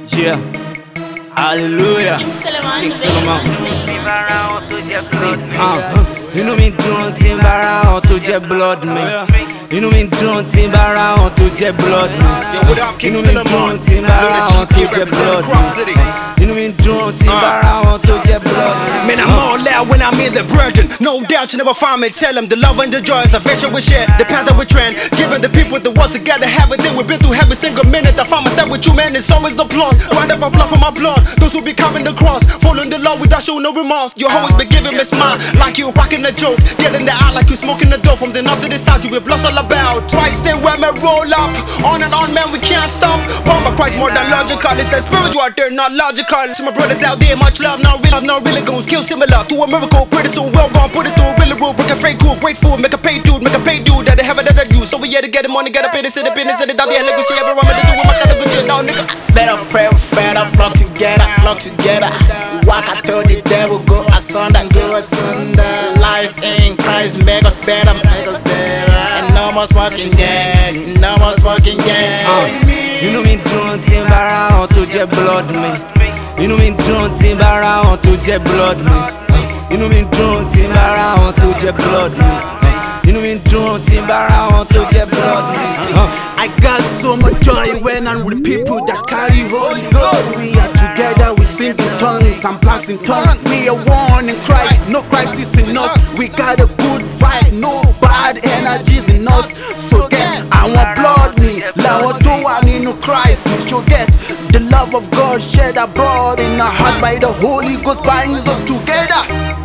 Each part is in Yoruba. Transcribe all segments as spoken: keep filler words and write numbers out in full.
Yeah, hallelujah. King Solomon. See, uh, inú mi dùn tí n bá ra wọn tó jẹ́ blood mi. Inú mi dùn tí n bá ra wọn tó jẹ́ blood mi. Inú mi dùn tí n bá ra wọn tó jẹ́ blood mi. Inú mi dùn tí n bá ra wọn tó jẹ́ blood mi. Man, I'm all out when I'm in the burden. No doubt you never find me. Tell them the love and the joy is a vision we share. The path that we trend, giving the people the world together. Everything we've been through every single minute. I find myself with you, man. It's always the plus. Round up a blood for my blood. Those who be carrying the cross, following the law without showing no remorse. You always be giving me smile like you rocking a joke. Get in the eye like you smoking the dope. From the north to the south, you be plus all about. Try stay where me roll up. On and on, man, we can't stop. Bomb Christ more than logical. It's the spiritual out there, not logical. To my brothers out there, much love, not real love, not really gonna skill similar to a miracle. Pretty soon, well gone, put it through a really rule. Break a fake cool, grateful, make a pay dude, make a pay dude that they have it that you. So we here to get the money, get a pay, sit up in the city, down there, like we shit, everyone, to do with my kind of good shit, now, nigga. Better friend, friend, flock together, flock together. Walk I told the devil, go asunder, go asunder. Life in Christ, make us better, make us better. And no more smoking gang, no more smoking gang. Inú mi dùn tí n bá ra wọn tó jẹ́ blood mi. Inú mi dùn tí n bá ra wọn tó jẹ́ blood mi. Inú mi dùn tí n bá ra wọn tó jẹ́ blood mi. Inú mi dùn tí n bá ra wọn tó jẹ́ blood mi. I got so much joy when I'm with people that carry Holy Ghost. We are together, we sing in tongues and blast in tongues. We are one in Christ, no crisis in us. We got a good vibe, no bad energies in us. So get our blood me, làwọn tó wà nínú Christ. We should get the love of God shed abroad in our heart by the Holy Ghost binds us together.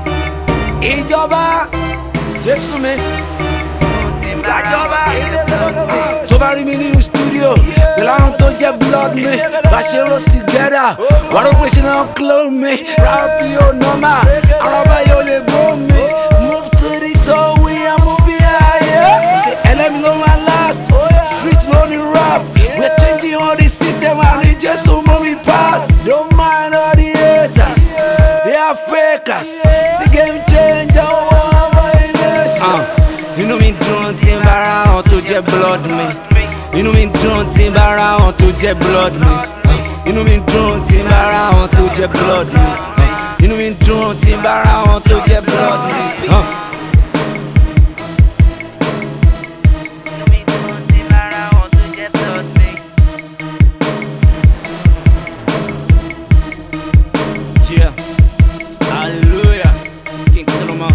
Ìjọba Jésù mi. Tó bá rí mi ní studio pẹ̀lú àwọn tó jẹ́ blood mi. Bá ṣe rò together, wà ló pé ṣe náà clone mi. Rap yóò normal, àrọ́bá yóò lè bó mi. Move to the top, we are moving higher. Ẹlẹ́mi ló máa last, street ló ní rap. We're changing all the system and ní Jésù mú mi pass. Don't mind all the haters, they are fakers. See game changer, one violation. Inú mi dùn tí n bá ra wọn tó jẹ́ blood mi. Inú mi dùn tí n bá ra wọn tó jẹ́ blood mi. Inú mi dùn tí n bá ra wọn tó jẹ́ blood mi. Inú mi dùn tí n bá ra wọn tó jẹ́ blood mi. Yeah, hallelujah. King Solomon.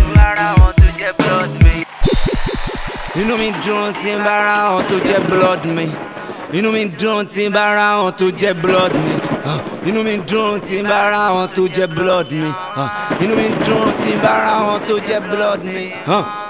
Inú mi dùn tí n bá ra wọn tó jẹ́ blood mi. Inú mi dùn tí n bá ra wọn tó jẹ́ blood mi. Inú mi dùn tí n bá ra wọn tó jẹ́ blood mi. Inú mi dùn tí n bá ra wọn tó jẹ́ blood mi.